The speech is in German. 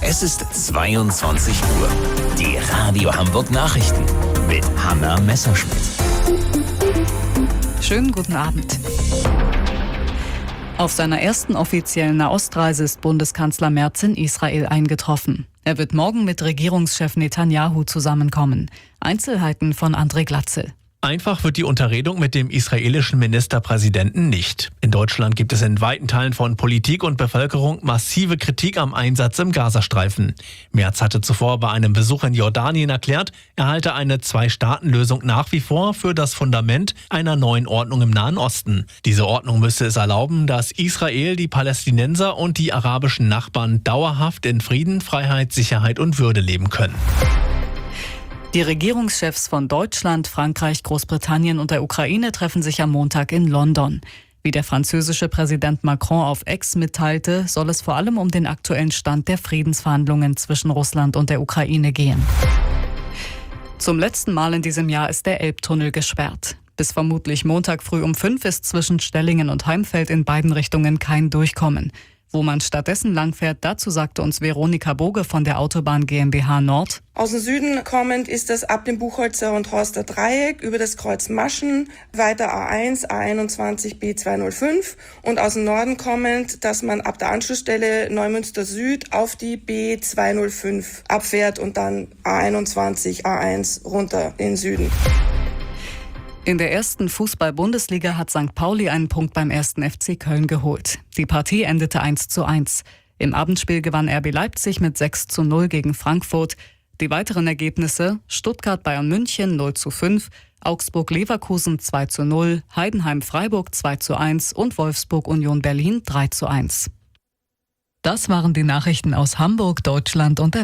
Es ist 22 Uhr. Die Radio Hamburg Nachrichten mit Hanna Messerschmidt. Schönen guten Abend. Auf seiner ersten offiziellen Nahostreise ist Bundeskanzler Merz in Israel eingetroffen. Er wird morgen mit Regierungschef Netanyahu zusammenkommen. Einzelheiten von André Glatzel. Einfach wird die Unterredung mit dem israelischen Ministerpräsidenten nicht. In Deutschland gibt es in weiten Teilen von Politik und Bevölkerung massive Kritik am Einsatz im Gazastreifen. Merz hatte zuvor bei einem Besuch in Jordanien erklärt, er halte eine Zwei-Staaten-Lösung nach wie vor für das Fundament einer neuen Ordnung im Nahen Osten. Diese Ordnung müsse es erlauben, dass Israel, die Palästinenser und die arabischen Nachbarn dauerhaft in Frieden, Freiheit, Sicherheit und Würde leben können. Die Regierungschefs von Deutschland, Frankreich, Großbritannien und der Ukraine treffen sich am Montag in London. Wie der französische Präsident Macron auf X mitteilte, soll es vor allem um den aktuellen Stand der Friedensverhandlungen zwischen Russland und der Ukraine gehen. Zum letzten Mal in diesem Jahr ist der Elbtunnel gesperrt. Bis vermutlich Montag früh um 5 ist zwischen Stellingen und Heimfeld in beiden Richtungen kein Durchkommen. Wo man stattdessen langfährt, dazu sagte uns Veronika Boge von der Autobahn GmbH Nord. Aus dem Süden kommend ist das ab dem Buchholzer und Horster Dreieck über das Kreuz Maschen, weiter A1, A21, B205 und aus dem Norden kommend, dass man ab der Anschlussstelle Neumünster Süd auf die B205 abfährt und dann A21, A1 runter in den Süden. In der ersten Fußball-Bundesliga hat St. Pauli einen Punkt beim 1. FC Köln geholt. Die Partie endete 1:1. Im Abendspiel gewann RB Leipzig mit 6:0 gegen Frankfurt. Die weiteren Ergebnisse: Stuttgart-Bayern München 0:5, Augsburg-Leverkusen 2:0, Heidenheim-Freiburg 2:1 und Wolfsburg-Union Berlin 3:1. Das waren die Nachrichten aus Hamburg, Deutschland und der